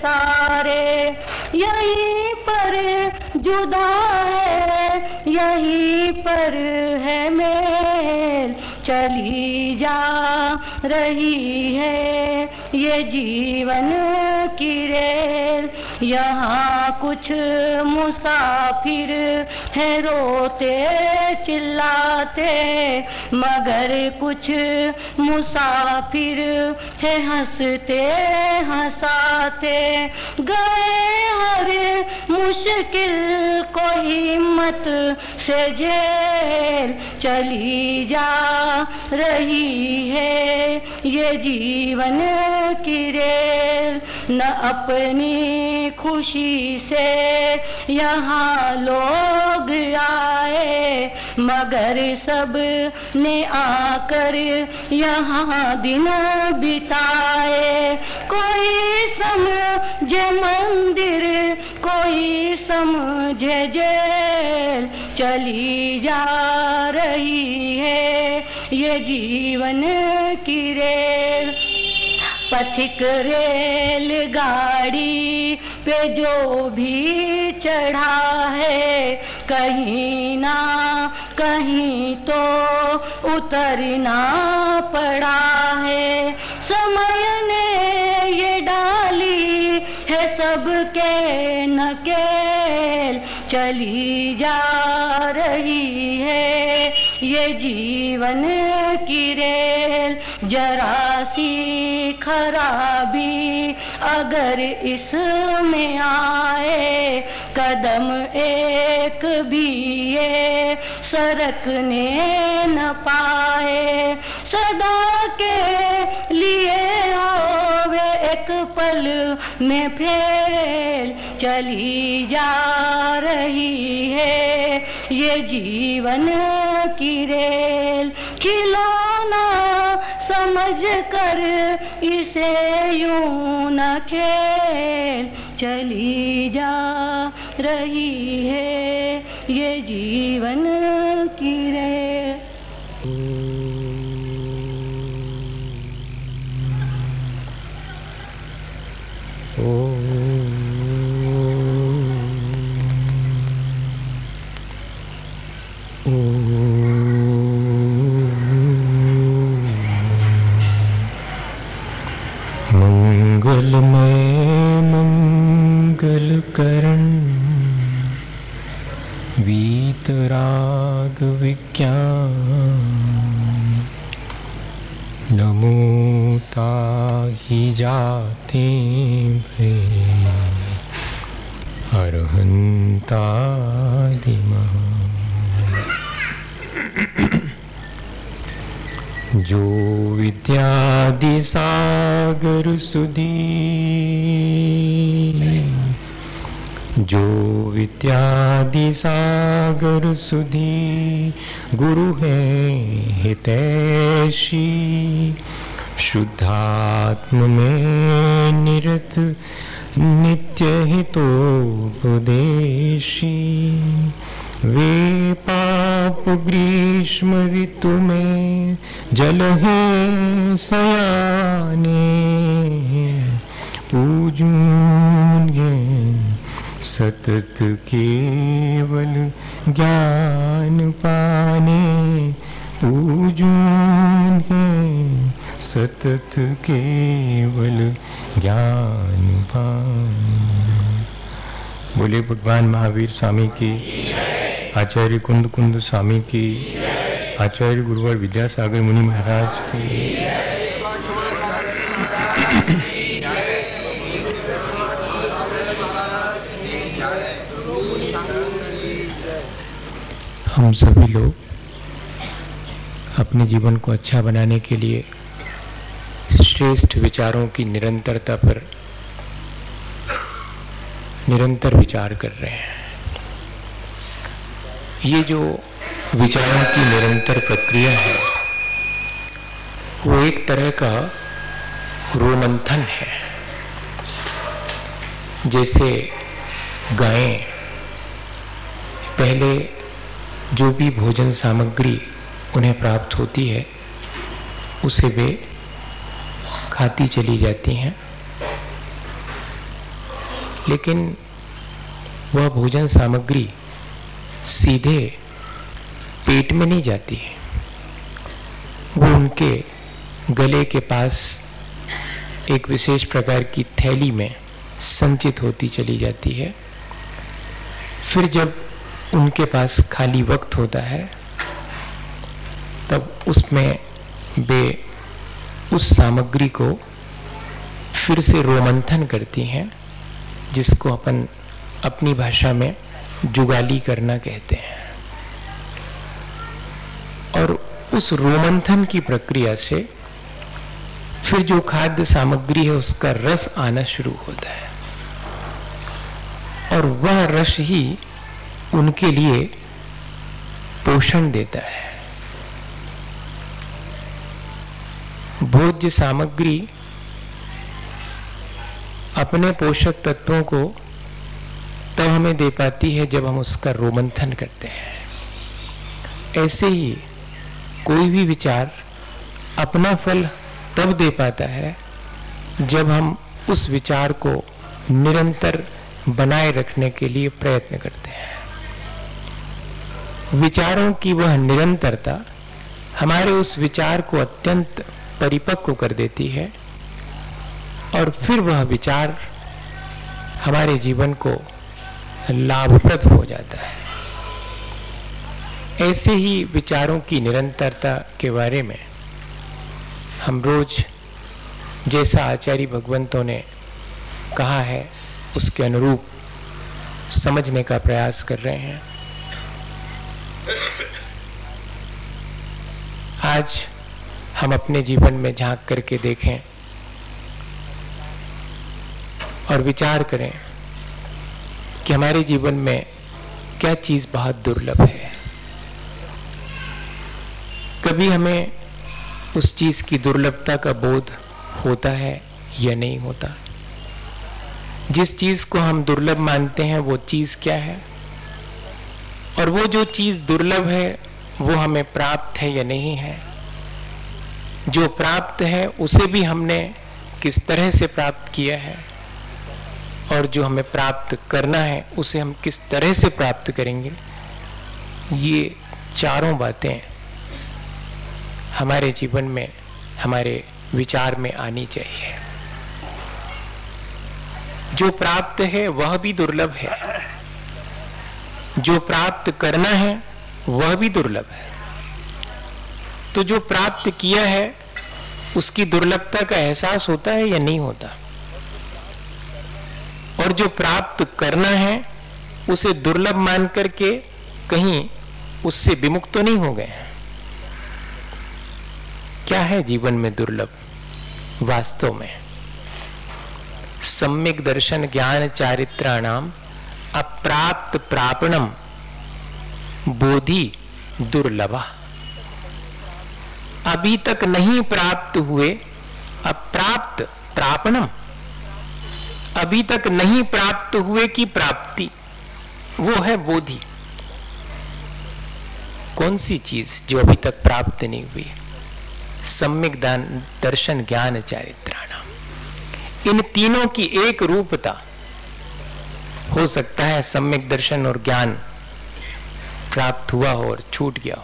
सारे, यहीं पर जुदा है, यहीं पर है मेल, चली जा रही है ये जीवन की रेल। यहाँ कुछ मुसाफिर है रोते चिल्लाते, मगर कुछ मुसाफिर है हंसते हंसाते, गए हर मुश्किल को हिम्मत से झेल, चली जा रही है ये जीवन की रेल। न अपनी खुशी से यहाँ लोग आए, मगर सब ने आकर यहाँ दिन बिताए। कोई समझे मंदिर, कोई समझे जेल, चली जा रही है ये जीवन की रेल। पथिक रेलगाड़ी पे जो भी चढ़ा है, कहीं ना कहीं तो उतरना पड़ा है। समय ने ये डाली है सबके नकेल, चली जा रही है ये जीवन की रेल। जरा सी खराबी अगर इसमें आए, कदम एक भी ये सरकने न पाए। सदा के लिए होवे एक पल में फेल, चली जा रही है ये जीवन की रेल। खिलौना समझ कर इसे यूं न खेल, चली जा रही है ये जीवन की रेल। मंगलमय मंगल करण वीतराग विज्ञान, नमो ताहि जाते भे अरहंतादिमः। जो विद्यादि सागर सुधी, जो विद्यादि सागर सुधी, गुरु है हितैषी, शुद्धात्म में निरत नित्य हितोपदेशी। वे पाप ग्रीष्म ऋतु में जल हैं सयाने, पूजूंगे सतत केवल ज्ञान पाने, पूजूंगे सतत केवल ज्ञान पाने। बोले भगवान महावीर स्वामी की, आचार्य कुंद कुंद स्वामी की, आचार्य गुरुवर विद्यासागर मुनि महाराज की। हम सभी लोग अपने जीवन को अच्छा बनाने के लिए श्रेष्ठ विचारों की निरंतरता पर निरंतर विचार कर रहे हैं। ये जो विचारों की निरंतर प्रक्रिया है वो एक तरह का रोमंथन है। जैसे गायें पहले जो भी भोजन सामग्री उन्हें प्राप्त होती है उसे वे खाती चली जाती हैं, लेकिन वह भोजन सामग्री सीधे पेट में नहीं जाती है, वो उनके गले के पास एक विशेष प्रकार की थैली में संचित होती चली जाती है। फिर जब उनके पास खाली वक्त होता है तब उसमें वे उस सामग्री को फिर से रोमंथन करती हैं, जिसको अपन अपनी भाषा में जुगाली करना कहते हैं। और उस रोमंथन की प्रक्रिया से फिर जो खाद्य सामग्री है उसका रस आना शुरू होता है, और वह रस ही उनके लिए पोषण देता है। भोज्य सामग्री अपने पोषक तत्वों को तब हमें दे पाती है जब हम उसका रोमंथन करते हैं। ऐसे ही कोई भी विचार अपना फल तब दे पाता है जब हम उस विचार को निरंतर बनाए रखने के लिए प्रयत्न करते हैं। विचारों की वह निरंतरता हमारे उस विचार को अत्यंत परिपक्व कर देती है, और फिर वह विचार हमारे जीवन को लाभप्रद हो जाता है। ऐसे ही विचारों की निरंतरता के बारे में हम रोज जैसा आचार्य भगवंतों ने कहा है उसके अनुरूप समझने का प्रयास कर रहे हैं। आज हम अपने जीवन में झांक करके देखें और विचार करें कि हमारे जीवन में क्या चीज बहुत दुर्लभ है। कभी हमें उस चीज की दुर्लभता का बोध होता है या नहीं होता? जिस चीज को हम दुर्लभ मानते हैं वो चीज क्या है, और वो जो चीज दुर्लभ है वो हमें प्राप्त है या नहीं है? जो प्राप्त है उसे भी हमने किस तरह से प्राप्त किया है, और जो हमें प्राप्त करना है उसे हम किस तरह से प्राप्त करेंगे? ये चारों बातें हमारे जीवन में, हमारे विचार में आनी चाहिए। जो प्राप्त है वह भी दुर्लभ है, जो प्राप्त करना है वह भी दुर्लभ है। तो जो प्राप्त किया है उसकी दुर्लभता का एहसास होता है या नहीं होता? और जो प्राप्त करना है उसे दुर्लभ मान करके कहीं उससे विमुक्त तो नहीं हो गए? क्या है जीवन में दुर्लभ वास्तव में? सम्यक दर्शन ज्ञान चारित्राणाम अप्राप्त प्रापणम बोधि दुर्लभा। अभी तक नहीं प्राप्त हुए अप्राप्त प्रापणम, अभी तक नहीं प्राप्त हुए की प्राप्ति, वो है बोधि। कौन सी चीज जो अभी तक प्राप्त नहीं हुई? सम्यक दर्शन ज्ञान चारित्राणाम। इन तीनों की एक रूपता हो सकता है सम्यक दर्शन और ज्ञान प्राप्त हुआ हो और छूट गया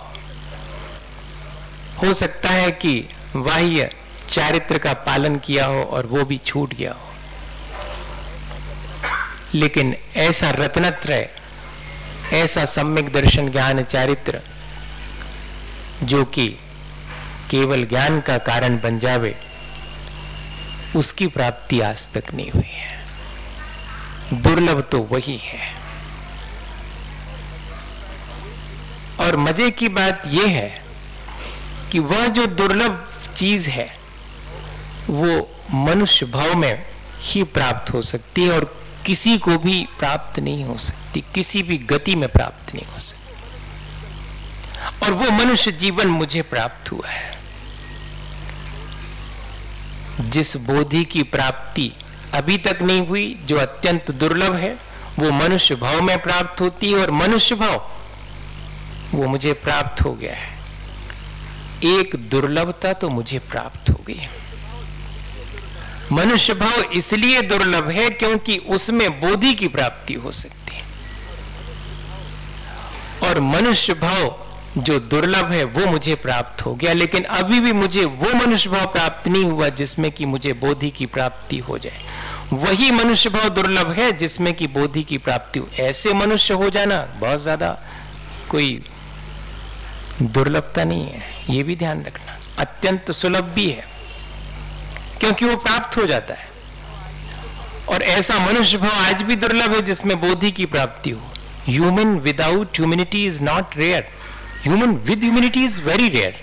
हो सकता है कि बाह्य चारित्र का पालन किया हो और वो भी छूट गया हो। लेकिन ऐसा रत्नत्रय, ऐसा सम्यक दर्शन ज्ञान चारित्र जो कि केवल ज्ञान का कारण बन जावे, उसकी प्राप्ति आज तक नहीं हुई है। दुर्लभ तो वही है। और मजे की बात यह है कि वह जो दुर्लभ चीज है वो मनुष्य भाव में ही प्राप्त हो सकती है, और किसी को भी प्राप्त नहीं हो सकती, किसी भी गति में प्राप्त नहीं हो सकती। और वो मनुष्य जीवन मुझे प्राप्त हुआ है। जिस बोधि की प्राप्ति अभी तक नहीं हुई, जो अत्यंत दुर्लभ है, वो मनुष्य भाव में प्राप्त होती है, और मनुष्य भाव वो मुझे प्राप्त हो गया है। एक दुर्लभता तो मुझे प्राप्त हो गई। मनुष्य भाव इसलिए दुर्लभ है क्योंकि उसमें बोधि की प्राप्ति हो सकती है, और मनुष्य भाव जो दुर्लभ है वो मुझे प्राप्त हो गया, लेकिन अभी भी मुझे वो मनुष्य भाव प्राप्त नहीं हुआ जिसमें कि मुझे बोधि की प्राप्ति हो जाए। वही मनुष्य भाव दुर्लभ है जिसमें कि बोधि की प्राप्ति हो। ऐसे मनुष्य हो जाना बहुत ज्यादा कोई दुर्लभता नहीं है, ये भी ध्यान रखना। अत्यंत सुलभ भी है क्योंकि वो प्राप्त हो जाता है। और ऐसा मनुष्य भाव आज भी दुर्लभ है जिसमें बोधि की प्राप्ति हो। Human without humanity is not rare, human with humanity is very rare.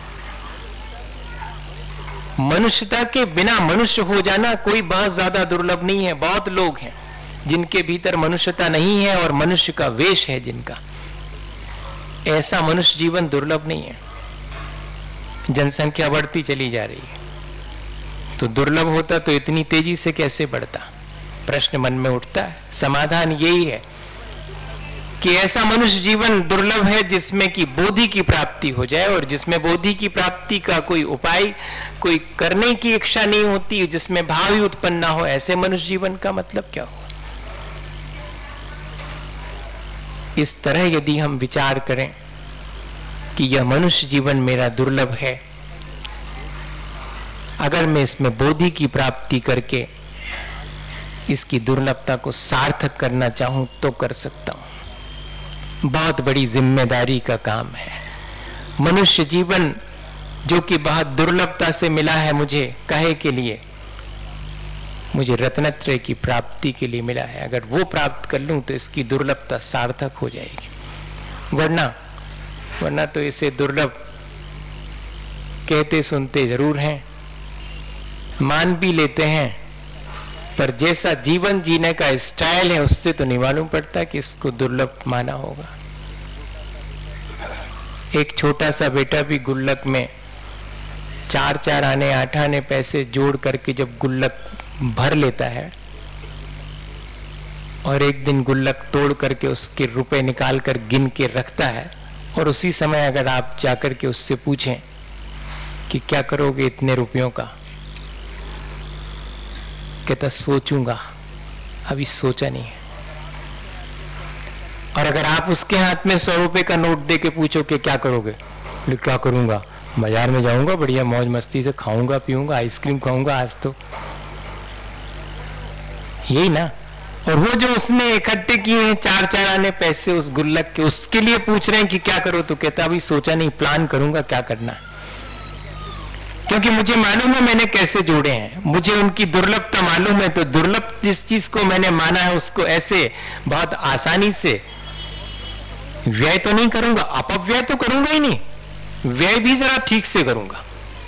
मनुष्यता के बिना मनुष्य हो जाना कोई बहुत ज्यादा दुर्लभ नहीं है। बहुत लोग हैं जिनके भीतर मनुष्यता नहीं है और मनुष्य का वेश है जिनका। ऐसा मनुष्य जीवन दुर्लभ नहीं है। जनसंख्या बढ़ती चली जा रही है, तो दुर्लभ होता तो इतनी तेजी से कैसे बढ़ता, प्रश्न मन में उठता है। समाधान यही है कि ऐसा मनुष्य जीवन दुर्लभ है जिसमें कि बोधि की प्राप्ति हो जाए, और जिसमें बोधि की प्राप्ति का कोई उपाय, कोई करने की इच्छा नहीं होती, जिसमें भाव ही उत्पन्न ना हो। ऐसे मनुष्य जीवन का मतलब क्या हो? इस तरह यदि हम विचार करें कि यह मनुष्य जीवन मेरा दुर्लभ है, अगर मैं इसमें बोधि की प्राप्ति करके इसकी दुर्लभता को सार्थक करना चाहूं तो कर सकता हूं। बहुत बड़ी जिम्मेदारी का काम है। मनुष्य जीवन जो कि बहुत दुर्लभता से मिला है मुझे, काहे के लिए? मुझे रत्नत्रय की प्राप्ति के लिए मिला है। अगर वो प्राप्त कर लूं तो इसकी दुर्लभता सार्थक हो जाएगी। वरना तो इसे दुर्लभ कहते सुनते जरूर हैं, मान भी लेते हैं, पर जैसा जीवन जीने का स्टाइल है उससे तो नहीं मालूम पड़ता कि इसको दुर्लभ माना होगा। एक छोटा सा बेटा भी गुल्लक में 4 आने 8 आने पैसे जोड़ करके जब गुल्लक भर लेता है और एक दिन गुल्लक तोड़ करके उसके रुपए निकाल कर गिन के रखता है, और उसी समय अगर आप जाकर के उससे पूछें कि क्या करोगे इतने रुपयों का, कहता सोचूंगा, अभी सोचा नहीं है। और अगर आप उसके हाथ में 100 रुपए का नोट दे के पूछो कि क्या करोगे, क्या करूंगा, बाजार में जाऊंगा, बढ़िया मौज मस्ती से खाऊंगा पीऊंगा, आइसक्रीम खाऊंगा आज तो, यही ना। और वो जो उसने इकट्ठे किए हैं 4 आने पैसे उस गुल्लक के, उसके लिए पूछ रहे हैं कि क्या करो, तो कहता अभी सोचा नहीं, प्लान करूंगा क्या करना है, क्योंकि मुझे मालूम है मैंने कैसे जोड़े हैं, मुझे उनकी दुर्लभता मालूम है। तो दुर्लभ जिस चीज को मैंने माना है उसको ऐसे बहुत आसानी से व्यय तो नहीं करूंगा, अपव्यय तो करूंगा ही नहीं, व्यय भी जरा ठीक से करूंगा।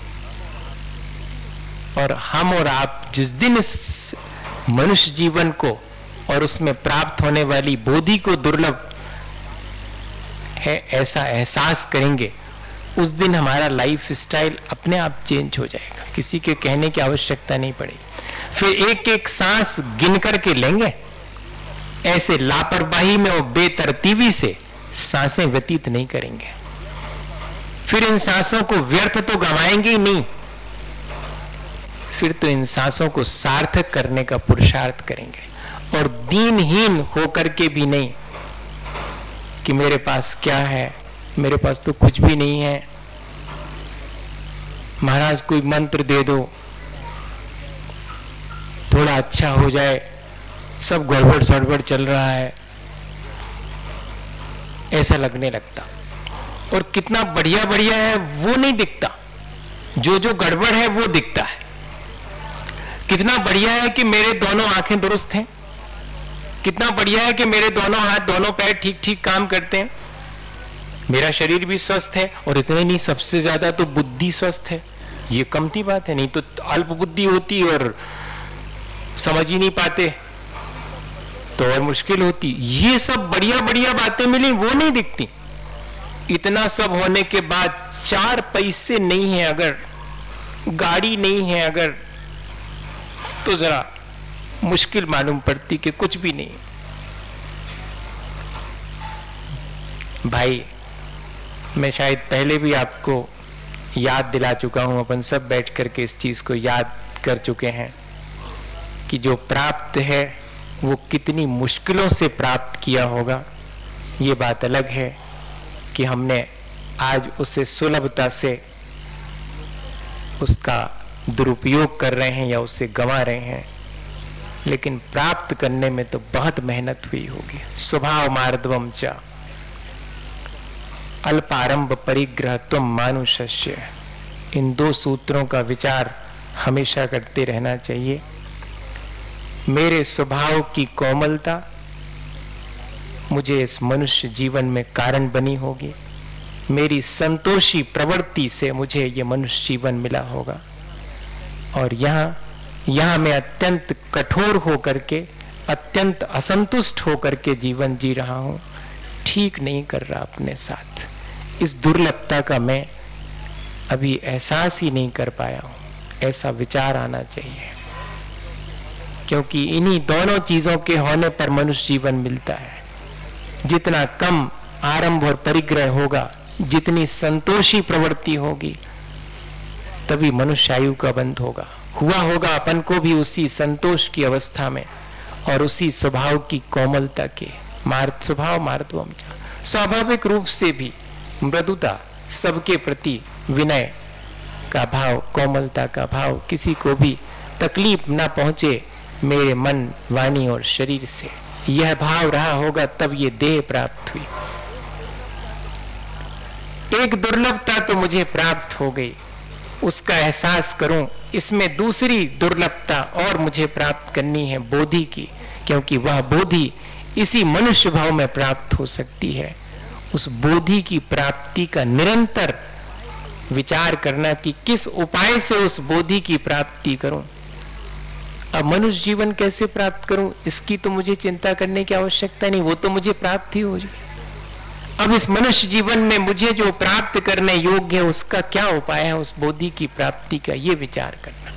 और हम और आप जिस दिन इस मनुष्य जीवन को और उसमें प्राप्त होने वाली बोधि को दुर्लभ है ऐसा एहसास करेंगे, उस दिन हमारा लाइफ स्टाइल अपने आप चेंज हो जाएगा। किसी के कहने की आवश्यकता नहीं पड़ेगी। फिर एक एक सांस गिन करके लेंगे, ऐसे लापरवाही में और बेतरतीबी से सांसें व्यतीत नहीं करेंगे। फिर इन सांसों को व्यर्थ तो गंवाएंगे ही नहीं, फिर तो इन सांसों को सार्थक करने का पुरुषार्थ करेंगे। और दीनहीन होकर के भी नहीं कि मेरे पास क्या है, मेरे पास तो कुछ भी नहीं है, महाराज कोई मंत्र दे दो थोड़ा अच्छा हो जाए, सब गड़बड़ सड़बड़ चल रहा है, ऐसा लगने लगता। और कितना बढ़िया बढ़िया है वो नहीं दिखता, जो जो गड़बड़ है वो दिखता है। कितना बढ़िया है कि मेरे दोनों आंखें दुरुस्त हैं, कितना बढ़िया है कि मेरे दोनों हाथ दोनों पैर ठीक ठीक काम करते हैं, मेरा शरीर भी स्वस्थ है, और इतने नहीं, सबसे ज्यादा तो बुद्धि स्वस्थ है। ये कमती बात है, नहीं तो अल्प बुद्धि होती और समझ ही नहीं पाते तो और मुश्किल होती। ये सब बढ़िया बढ़िया बातें मिली वो नहीं दिखती। इतना सब होने के बाद 4 पैसे नहीं है अगर, गाड़ी नहीं है अगर, तो जरा मुश्किल मालूम पड़ती कि कुछ भी नहीं। भाई मैं शायद पहले भी आपको याद दिला चुका हूं, अपन सब बैठ करके इस चीज को याद कर चुके हैं कि जो प्राप्त है वो कितनी मुश्किलों से प्राप्त किया होगा। ये बात अलग है कि हमने आज उसे सुलभता से उसका दुरुपयोग कर रहे हैं या उसे गंवा रहे हैं, लेकिन प्राप्त करने में तो बहुत मेहनत हुई होगी। स्वभाव मार्दवम च अल्पारंभ परिग्रह त्वम मानुषस्य, इन दो सूत्रों का विचार हमेशा करते रहना चाहिए। मेरे स्वभाव की कोमलता मुझे इस मनुष्य जीवन में कारण बनी होगी, मेरी संतोषी प्रवृत्ति से मुझे यह मनुष्य जीवन मिला होगा, और यहां मैं अत्यंत कठोर होकर के, अत्यंत असंतुष्ट होकर के जीवन जी रहा हूं, ठीक नहीं कर रहा अपने साथ। इस दुर्लभता का मैं अभी एहसास ही नहीं कर पाया हूं। ऐसा विचार आना चाहिए, क्योंकि इन्हीं दोनों चीजों के होने पर मनुष्य जीवन मिलता है। जितना कम आरंभ और परिग्रह होगा, जितनी संतोषी प्रवृत्ति होगी, तभी मनुष्य आयु का बंध होगा। हुआ होगा अपन को भी उसी संतोष की अवस्था में और उसी स्वभाव की कोमलता के स्वभाव मार्दवम। स्वाभाविक रूप से भी मृदुता, सबके प्रति विनय का भाव, कोमलता का भाव, किसी को भी तकलीफ ना पहुंचे मेरे मन, वाणी और शरीर से, यह भाव रहा होगा, तब ये देह प्राप्त हुई। एक दुर्लभता तो मुझे प्राप्त हो गई, उसका एहसास करूं। इसमें दूसरी दुर्लभता और मुझे प्राप्त करनी है, बोधि की, क्योंकि वह बोधि इसी मनुष्य भाव में प्राप्त हो सकती है। उस बोधि की प्राप्ति का निरंतर विचार करना कि किस उपाय से उस बोधि की प्राप्ति करूं। अब मनुष्य जीवन कैसे प्राप्त करूं, इसकी तो मुझे चिंता करने की आवश्यकता नहीं, वो तो मुझे प्राप्त ही हो जाए। अब इस मनुष्य जीवन में मुझे जो प्राप्त करने योग्य है, उसका क्या उपाय है, उस बोधि की प्राप्ति का ये विचार करना।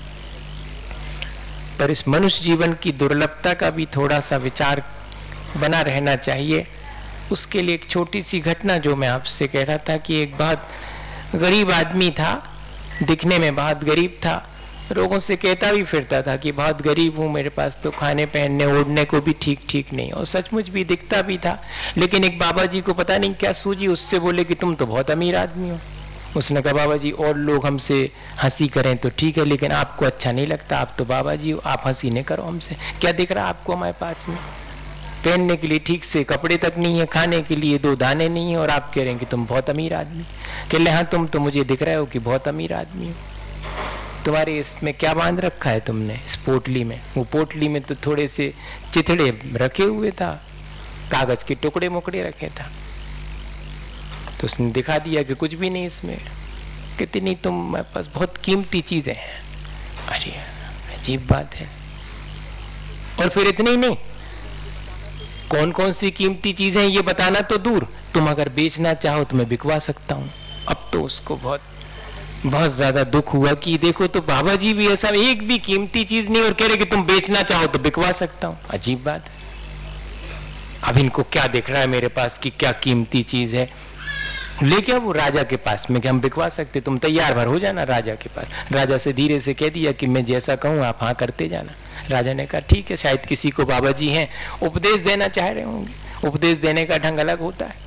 पर इस मनुष्य जीवन की दुर्लभता का भी थोड़ा सा विचार बना रहना चाहिए। उसके लिए एक छोटी सी घटना जो मैं आपसे कह रहा था कि एक बहुत गरीब आदमी था, दिखने में बहुत गरीब था, लोगों से कहता भी फिरता था कि बहुत गरीब हूं, मेरे पास तो खाने पहनने ओढ़ने को भी ठीक नहीं, और सचमुच भी दिखता भी था। लेकिन एक बाबा जी को पता नहीं क्या सूझी, उससे बोले कि तुम तो बहुत अमीर आदमी हो। उसने कहा बाबा जी, और लोग हमसे हंसी करें तो ठीक है, लेकिन आपको अच्छा नहीं लगता, आप तो बाबा जी हो, आप हंसी नहीं करो हमसे। क्या दिख रहा आपको हमारे पास में? पहनने के लिए ठीक से कपड़े तक नहीं है, खाने के लिए 2 दाने नहीं है, और आप कह रहे हैं कि तुम बहुत अमीर आदमी। कह ले हाँ, तुम तो मुझे दिख रहे हो कि बहुत अमीर आदमी हो। तुम्हारे इसमें क्या बांध रखा है तुमने इस पोटली में? वो पोटली में तो थोड़े से चिथड़े रखे हुए था, कागज के टुकड़े मुकड़े रखे था। तो उसने दिखा दिया कि कुछ भी नहीं इसमें। कितनी तुम्हारे पास बहुत कीमती चीजें हैं। अरे अजीब बात है। और फिर इतनी ही नहीं, कौन कौन सी कीमती चीजें हैं ये बताना तो दूर, तुम अगर बेचना चाहो तो मैं बिकवा सकता हूं। अब तो उसको बहुत ज्यादा दुख हुआ कि देखो तो बाबा जी भी ऐसा, एक भी कीमती चीज नहीं, और कह रहे कि तुम बेचना चाहो तो बिकवा सकता हूं। अजीब बात है। अब इनको क्या दिख रहा है मेरे पास कि क्या कीमती चीज है? लेके वो राजा के पास में कि हम बिकवा सकते, तुम तैयार भर हो जाना राजा के पास। राजा से धीरे से कह दिया कि मैं जैसा कहूं आप हाँ करते जाना। राजा ने कहा ठीक है, शायद किसी को बाबा जी हैं उपदेश देना चाह रहे होंगे, उपदेश देने का ढंग अलग होता है।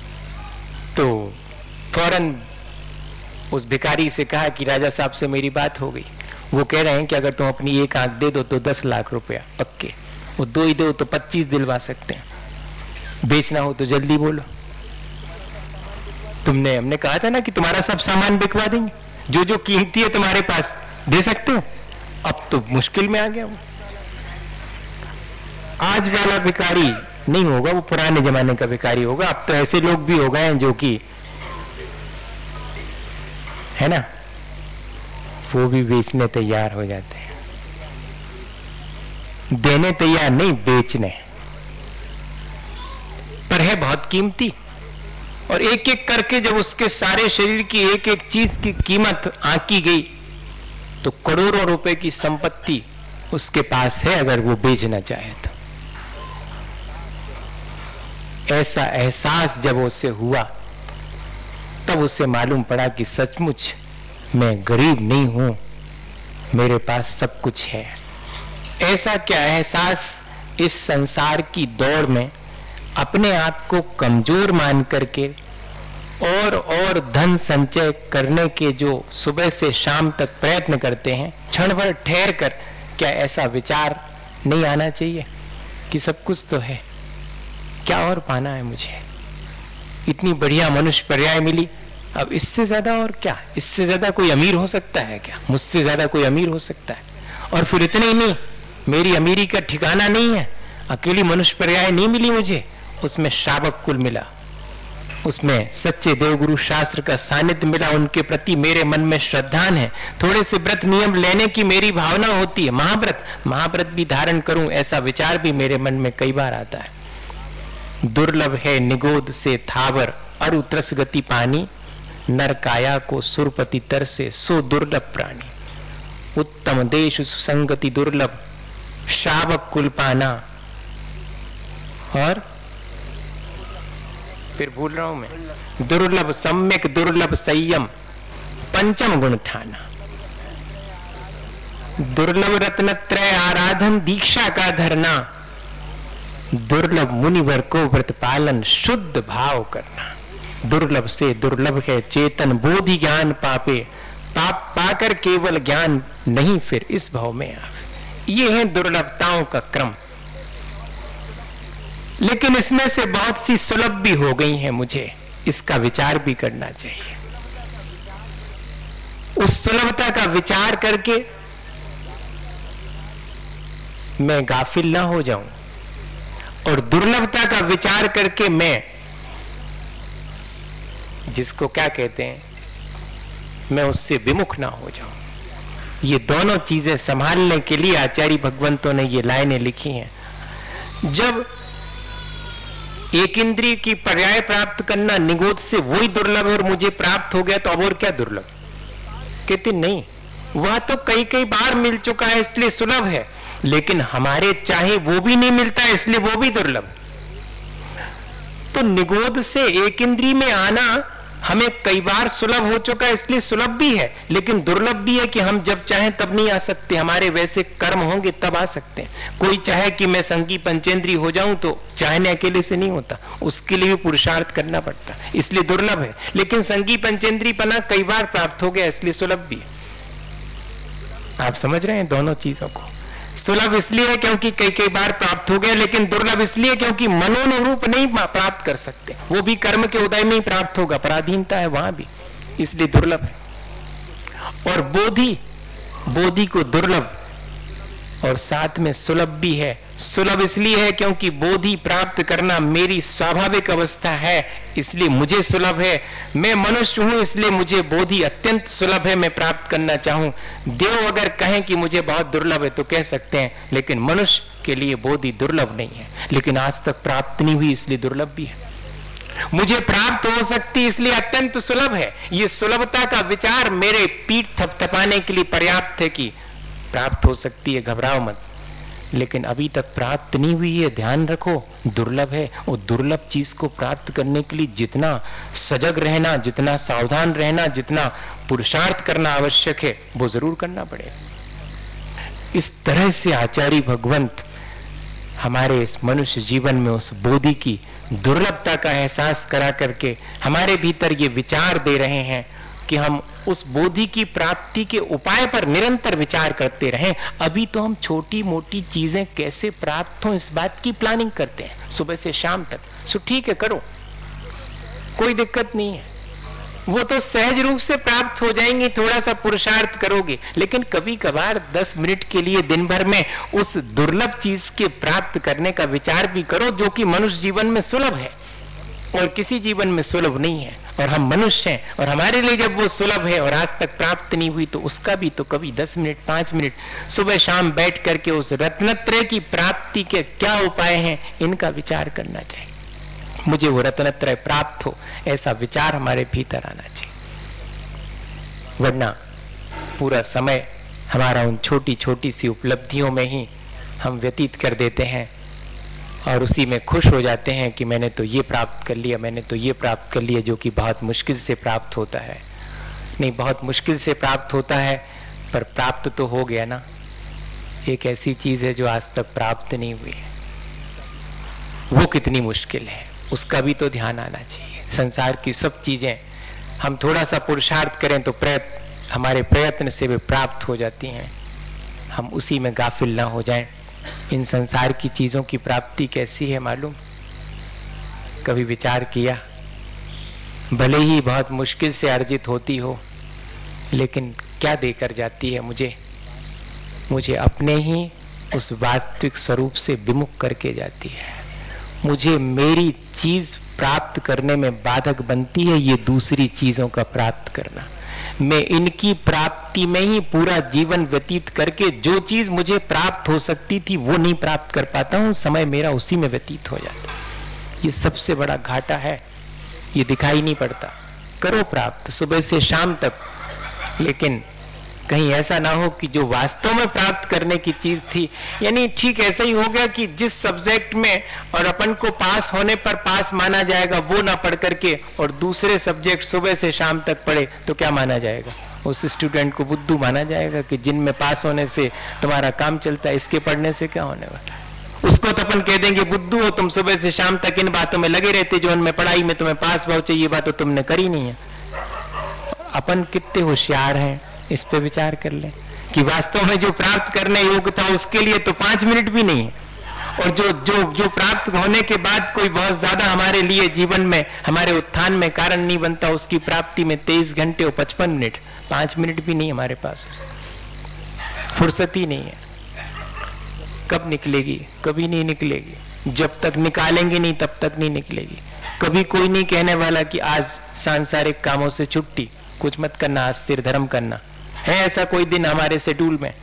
तो फौरन उस भिखारी से कहा कि राजा साहब से मेरी बात हो गई, वो कह रहे हैं कि अगर तुम अपनी एक आंख दे दो तो 10 लाख रुपया पक्के, वो 2 ही दो तो 25 दिलवा सकते हैं, बेचना हो तो जल्दी बोलो। हमने कहा था ना कि तुम्हारा सब सामान बिकवा देंगे, जो जो कीमती है तुम्हारे पास दे सकते हो। अब तो मुश्किल में आ गया वो। आज वाला भिखारी नहीं होगा, वो पुराने जमाने का भिखारी होगा। अब तो ऐसे लोग भी हो गए हैं जो कि है ना, वो भी बेचने तैयार हो जाते हैं। देने तैयार नहीं, बेचने। पर है बहुत कीमती, और एक एक करके जब उसके सारे शरीर की एक एक चीज की कीमत आंकी गई तो करोड़ों रुपए की संपत्ति उसके पास है, अगर वो बेचना चाहे तो। ऐसा एहसास जब उसे हुआ तब उसे मालूम पड़ा कि सचमुच मैं गरीब नहीं हूं, मेरे पास सब कुछ है। ऐसा क्या एहसास इस संसार की दौड़ में अपने आप को कमजोर मान करके और धन संचय करने के जो सुबह से शाम तक प्रयत्न करते हैं, क्षण भर ठहर कर क्या ऐसा विचार नहीं आना चाहिए कि सब कुछ तो है, क्या और पाना है मुझे? इतनी बढ़िया मनुष्य पर्याय मिली, अब इससे ज्यादा और क्या? इससे ज्यादा कोई अमीर हो सकता है क्या? मुझसे ज्यादा कोई अमीर हो सकता है? और फिर इतने ही नहीं, मेरी अमीरी का ठिकाना नहीं है, अकेली मनुष्य पर्याय नहीं मिली मुझे, उसमें श्रावक कुल मिला, उसमें सच्चे देवगुरु शास्त्र का सानिध्य मिला, उनके प्रति मेरे मन में श्रद्धान है, थोड़े से व्रत नियम लेने की मेरी भावना होती है, महाव्रत भी धारण करूं ऐसा विचार भी मेरे मन में कई बार आता है। दुर्लभ है निगोद से थावर अरु त्रस गति पानी, नर काया को सुरपति तर से सो दुर्लभ प्राणी, उत्तम देश सुसंगति दुर्लभ शावक कुल पाना, और फिर भूल रहा हूं मैं, दुर्लभ सम्यक दुर्लभ संयम पंचम गुण ठाना, दुर्लभ रत्नत्रय आराधन दीक्षा का धरना, दुर्लभ मुनिवर को व्रत पालन शुद्ध भाव करना, दुर्लभ से दुर्लभ है चेतन बोधि ज्ञान पापे, पाप पाकर केवल ज्ञान नहीं फिर इस भाव में आवे। ये है दुर्लभताओं का क्रम, लेकिन इसमें से बहुत सी सुलभ भी हो गई हैं, मुझे इसका विचार भी करना चाहिए। उस सुलभता का विचार करके मैं गाफिल ना हो जाऊं, और दुर्लभता का विचार करके मैं, जिसको क्या कहते हैं, मैं उससे विमुख ना हो जाऊं। ये दोनों चीजें संभालने के लिए आचार्य भगवंतों ने ये लाइनें लिखी हैं। जब एक इंद्रिय की पर्याय प्राप्त करना निगोद से वही दुर्लभ है और मुझे प्राप्त हो गया, तो अब और क्या दुर्लभ? कहते नहीं, वह तो कई कई बार मिल चुका है इसलिए सुलभ है, लेकिन हमारे चाहे वो भी नहीं मिलता है इसलिए वो भी दुर्लभ। तो निगोद से एक इंद्रिय में आना हमें कई बार सुलभ हो चुका है इसलिए सुलभ भी है, लेकिन दुर्लभ भी है कि हम जब चाहें तब नहीं आ सकते, हमारे वैसे कर्म होंगे तब आ सकते हैं। कोई चाहे कि मैं संगी पंचेंद्री हो जाऊं तो चाहने अकेले से नहीं होता, उसके लिए भी पुरुषार्थ करना पड़ता, इसलिए दुर्लभ है। लेकिन संगी पंचेंद्री पना कई बार प्राप्त हो गया इसलिए सुलभ भी है। आप समझ रहे हैं दोनों चीजों को? सुलभ इसलिए है क्योंकि कई कई बार प्राप्त हो गया, लेकिन दुर्लभ इसलिए क्योंकि मनोनुरूप नहीं प्राप्त कर सकते, वो भी कर्म के उदय में ही प्राप्त होगा, पराधीनता है वहां भी, इसलिए दुर्लभ है। और बोधि को दुर्लभ और साथ में सुलभ भी है। सुलभ इसलिए है क्योंकि बोधि प्राप्त करना मेरी स्वाभाविक अवस्था है, इसलिए मुझे सुलभ है। मैं मनुष्य हूं इसलिए मुझे बोधि अत्यंत सुलभ है, मैं प्राप्त करना चाहूं। देव अगर कहें कि मुझे बहुत दुर्लभ है तो कह सकते हैं, लेकिन मनुष्य के लिए बोधि दुर्लभ नहीं है, लेकिन आज तक प्राप्त नहीं हुई इसलिए दुर्लभ भी है। मुझे प्राप्त हो सकती इसलिए अत्यंत सुलभ है। ये सुलभता का विचार मेरे पीठ थपथपाने के लिए पर्याप्त है कि प्राप्त हो सकती है, घबराओ मत, लेकिन अभी तक प्राप्त नहीं हुई है, ध्यान रखो, दुर्लभ है। और दुर्लभ चीज को प्राप्त करने के लिए जितना सजग रहना, जितना सावधान रहना, जितना पुरुषार्थ करना आवश्यक है, वो जरूर करना पड़ेगा। इस तरह से आचार्य भगवंत हमारे इस मनुष्य जीवन में उस बोधि की दुर्लभता का एहसास करा करके हमारे भीतर ये विचार दे रहे हैं कि हम उस बोधि की प्राप्ति के उपाय पर निरंतर विचार करते रहें। अभी तो हम छोटी मोटी चीजें कैसे प्राप्त हों इस बात की प्लानिंग करते हैं सुबह से शाम तक। सो ठीक है, करो, कोई दिक्कत नहीं है, वो तो सहज रूप से प्राप्त हो जाएंगे, थोड़ा सा पुरुषार्थ करोगे। लेकिन कभी कभार 10 मिनट के लिए दिन भर में उस दुर्लभ चीज के प्राप्त करने का विचार भी करो, जो कि मनुष्य जीवन में सुलभ है और किसी जीवन में सुलभ नहीं है। और हम मनुष्य हैं, और हमारे लिए जब वो सुलभ है और आज तक प्राप्त नहीं हुई, तो उसका भी तो कभी 10 मिनट 5 मिनट सुबह शाम बैठ करके उस रत्नत्रय की प्राप्ति के क्या उपाय हैं, इनका विचार करना चाहिए। मुझे वो रत्नत्रय प्राप्त हो, ऐसा विचार हमारे भीतर आना चाहिए। वरना पूरा समय हमारा उन छोटी छोटी सी उपलब्धियों में ही हम व्यतीत कर देते हैं और उसी में खुश हो जाते हैं कि मैंने तो ये प्राप्त कर लिया, मैंने तो ये प्राप्त कर लिया, जो कि बहुत मुश्किल से प्राप्त होता है। नहीं, बहुत मुश्किल से प्राप्त होता है, पर प्राप्त तो हो गया ना। एक ऐसी चीज है जो आज तक प्राप्त नहीं हुई है। वो कितनी मुश्किल है, उसका भी तो ध्यान आना चाहिए। संसार की सब चीजें हम थोड़ा सा पुरुषार्थ करें तो हमारे प्रयत्न से वे प्राप्त हो जाती हैं। हम उसी में गाफिल ना हो जाएं। इन संसार की चीजों की प्राप्ति कैसी है मालूम? कभी विचार किया? भले ही बहुत मुश्किल से अर्जित होती हो, लेकिन क्या देकर जाती है मुझे अपने ही उस वास्तविक स्वरूप से विमुख करके जाती है। मुझे मेरी चीज प्राप्त करने में बाधक बनती है ये दूसरी चीजों का प्राप्त करना। मैं इनकी प्राप्ति में ही पूरा जीवन व्यतीत करके जो चीज मुझे प्राप्त हो सकती थी वो नहीं प्राप्त कर पाता हूं। समय मेरा उसी में व्यतीत हो जाता है। ये सबसे बड़ा घाटा है। ये दिखाई नहीं पड़ता। करो प्राप्त सुबह से शाम तक, लेकिन कहीं ऐसा ना हो कि जो वास्तव में प्राप्त करने की चीज थी, यानी ठीक ऐसा ही हो गया कि जिस सब्जेक्ट में और अपन को पास होने पर पास माना जाएगा वो ना पढ़ करके और दूसरे सब्जेक्ट सुबह से शाम तक पढ़े तो क्या माना जाएगा? उस स्टूडेंट को बुद्धू माना जाएगा कि जिनमें पास होने से तुम्हारा काम चलता है, इसके पढ़ने से क्या होने वाला। उसको तो अपन कह देंगे बुद्धू हो तुम, सुबह से शाम तक इन बातों में लगे रहते जो उनमें पढ़ाई में तुम्हें पास भाव चाहिए, बात तो तुमने करी नहीं है। अपन कितने होशियार हैं इस पे विचार कर ले कि वास्तव में जो प्राप्त करने योग्य था उसके लिए तो 5 मिनट भी नहीं है, और जो प्राप्त होने के बाद कोई बहुत ज्यादा हमारे लिए जीवन में हमारे उत्थान में कारण नहीं बनता, उसकी प्राप्ति में 23 घंटे और 55 मिनट, 5 मिनट भी नहीं हमारे पास, फुर्सत ही नहीं है। कब निकलेगी? कभी नहीं निकलेगी। जब तक निकालेंगे नहीं तब तक नहीं निकलेगी। कभी कोई नहीं कहने वाला कि आज सांसारिक कामों से छुट्टी, कुछ मत करना, आज स्थिर धर्म करना। है ऐसा कोई दिन हमारे शेड्यूल में?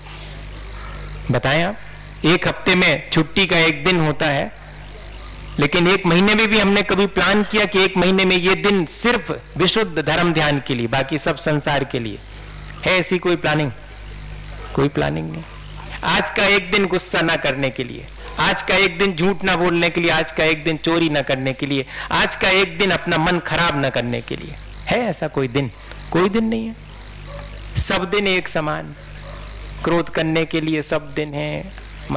बताएं आप। एक हफ्ते में छुट्टी का एक दिन होता है, लेकिन एक महीने में भी हमने कभी प्लान किया कि एक महीने में ये दिन सिर्फ विशुद्ध धर्म ध्यान के लिए, बाकी सब संसार के लिए? है ऐसी कोई प्लानिंग? कोई प्लानिंग नहीं। आज का एक दिन गुस्सा ना करने के लिए, आज का एक दिन झूठ ना बोलने के लिए, आज का एक दिन चोरी ना करने के लिए, आज का एक दिन अपना मन खराब ना करने के लिए। है ऐसा कोई दिन? कोई दिन नहीं है। सब दिन एक समान। क्रोध करने के लिए सब दिन है,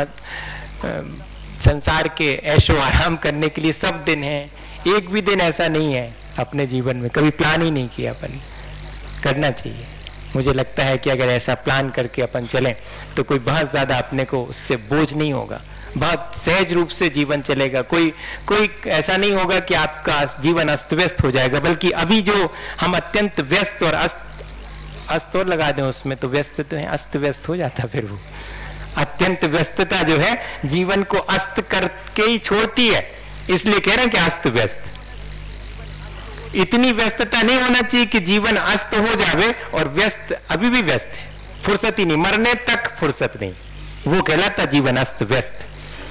संसार के ऐशो आराम करने के लिए सब दिन है। एक भी दिन ऐसा नहीं है अपने जीवन में, कभी प्लान ही नहीं किया अपन। करना चाहिए। मुझे लगता है कि अगर ऐसा प्लान करके अपन चलें तो कोई बहुत ज्यादा अपने को उससे बोझ नहीं होगा, बहुत सहज रूप से जीवन चलेगा। कोई ऐसा नहीं होगा कि आपका जीवन अस्त व्यस्त हो जाएगा, बल्कि अभी जो हम अत्यंत व्यस्त और अस्त और लगा दें उसमें तो व्यस्त तो है, अस्त व्यस्त हो जाता। फिर वो अत्यंत व्यस्तता जो है जीवन को अस्त करके ही छोड़ती है, इसलिए कह रहे हैं कि अस्त व्यस्त। इतनी व्यस्तता नहीं होना चाहिए कि जीवन अस्त हो जावे और व्यस्त अभी भी व्यस्त है, फुर्सत ही नहीं, मरने तक फुर्सत नहीं, वो कहलाता जीवन अस्त व्यस्त।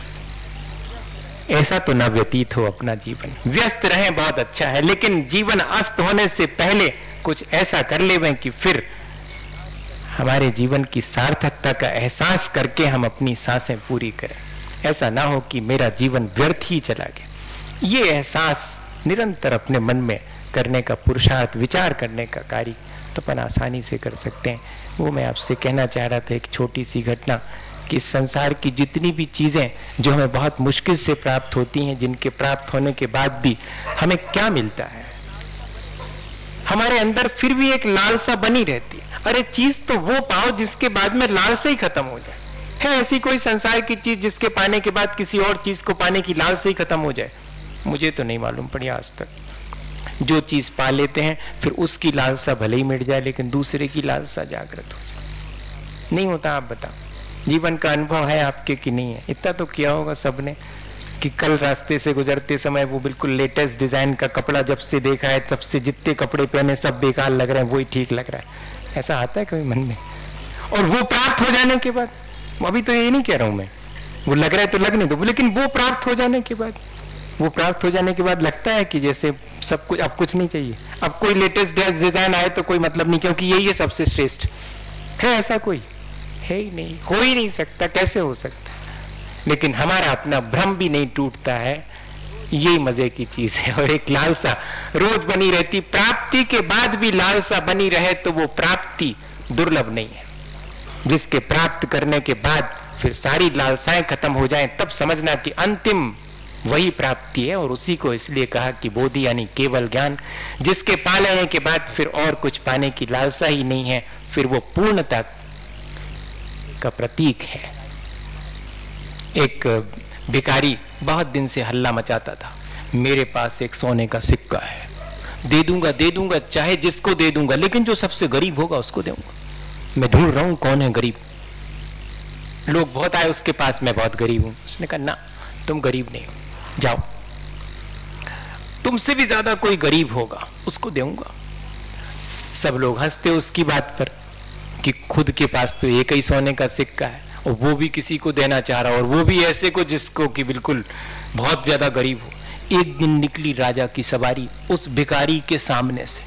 ऐसा तो ना व्यतीत हो अपना जीवन। व्यस्त रहें बहुत अच्छा है, लेकिन जीवन अस्त होने से पहले कुछ ऐसा कर लेवें कि फिर हमारे जीवन की सार्थकता का एहसास करके हम अपनी सांसें पूरी करें। ऐसा ना हो कि मेरा जीवन व्यर्थ ही चला गया। ये एहसास निरंतर अपने मन में करने का पुरुषार्थ, विचार करने का कार्य तो अपन आसानी से कर सकते हैं। वो मैं आपसे कहना चाह रहा था, एक छोटी सी घटना कि संसार की जितनी भी चीजें जो हमें बहुत मुश्किल से प्राप्त होती हैं, जिनके प्राप्त होने के बाद भी हमें क्या मिलता है, हमारे अंदर फिर भी एक लालसा बनी रहती है। अरे चीज तो वो पाओ जिसके बाद में लालसा ही खत्म हो जाए। है ऐसी कोई संसार की चीज जिसके पाने के बाद किसी और चीज को पाने की लालसा ही खत्म हो जाए? मुझे तो नहीं मालूम पड़ी आज तक। जो चीज पा लेते हैं फिर उसकी लालसा भले ही मिट जाए, लेकिन दूसरे की लालसा जागृत हो जाए। नहीं होता? आप बताओ, जीवन का अनुभव है आपके कि नहीं है? इतना तो किया होगा सबने कि कल रास्ते से गुजरते समय वो बिल्कुल लेटेस्ट डिजाइन का कपड़ा जब से देखा है तब से जितने कपड़े पहने सब बेकार लग रहे हैं, वही ठीक लग रहा है। ऐसा आता है कभी मन में? और वो प्राप्त हो जाने के बाद, अभी तो ये नहीं कह रहा हूं मैं, वो लग रहा है तो लगने दो, लेकिन वो प्राप्त हो जाने के बाद, वो प्राप्त हो जाने के बाद लगता है कि जैसे सब कुछ, अब कुछ नहीं चाहिए, अब कोई लेटेस्ट डिजाइन आए तो कोई मतलब नहीं, क्योंकि यही है सबसे श्रेष्ठ। है ऐसा कोई? है ही नहीं, हो ही नहीं सकता। कैसे हो सकता? लेकिन हमारा अपना भ्रम भी नहीं टूटता है, यही मजे की चीज है। और एक लालसा रोज बनी रहती, प्राप्ति के बाद भी लालसा बनी रहे तो वो प्राप्ति दुर्लभ नहीं है। जिसके प्राप्त करने के बाद फिर सारी लालसाएं खत्म हो जाएं, तब समझना कि अंतिम वही प्राप्ति है। और उसी को इसलिए कहा कि बोधि यानी केवल ज्ञान, जिसके पा लेने के बाद फिर और कुछ पाने की लालसा ही नहीं है, फिर वो पूर्णता का प्रतीक है। एक भिखारी बहुत दिन से हल्ला मचाता था, मेरे पास एक सोने का सिक्का है, दे दूंगा चाहे जिसको दे दूंगा, लेकिन जो सबसे गरीब होगा उसको दूंगा। मैं ढूंढ रहा हूं कौन है गरीब। लोग बहुत आए उसके पास, मैं बहुत गरीब हूं। उसने कहा ना, तुम गरीब नहीं हो, जाओ, तुमसे भी ज्यादा कोई गरीब होगा उसको दूंगा। सब लोग हंसते उसकी बात पर कि खुद के पास तो एक ही सोने का सिक्का है और वो भी किसी को देना चाह रहा, और वो भी ऐसे को जिसको कि बिल्कुल बहुत ज्यादा गरीब हो। एक दिन निकली राजा की सवारी उस भिखारी के सामने से।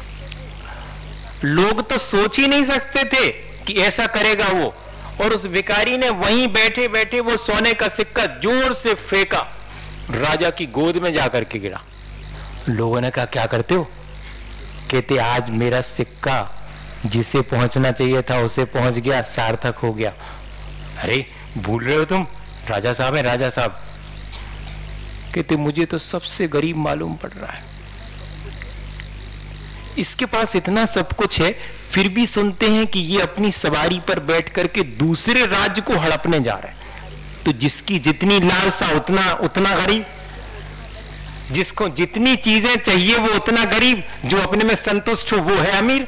लोग तो सोच ही नहीं सकते थे कि ऐसा करेगा वो, और उस भिखारी ने वहीं बैठे बैठे वो सोने का सिक्का जोर से फेंका, राजा की गोद में जाकर के गिरा। लोगों ने कहा क्या करते हो? कहते आज मेरा सिक्का जिसे पहुंचना चाहिए था उसे पहुंच गया, सार्थक हो गया। अरे भूल रहे हो तुम, राजा साहब है राजा साहब। कहते मुझे तो सबसे गरीब मालूम पड़ रहा है, इसके पास इतना सब कुछ है, फिर भी सुनते हैं कि ये अपनी सवारी पर बैठ करके दूसरे राज्य को हड़पने जा रहे हैं। तो जिसकी जितनी लालसा उतना गरीब, जिसको जितनी चीजें चाहिए वो उतना गरीब, जो अपने में संतुष्ट हो वो है अमीर।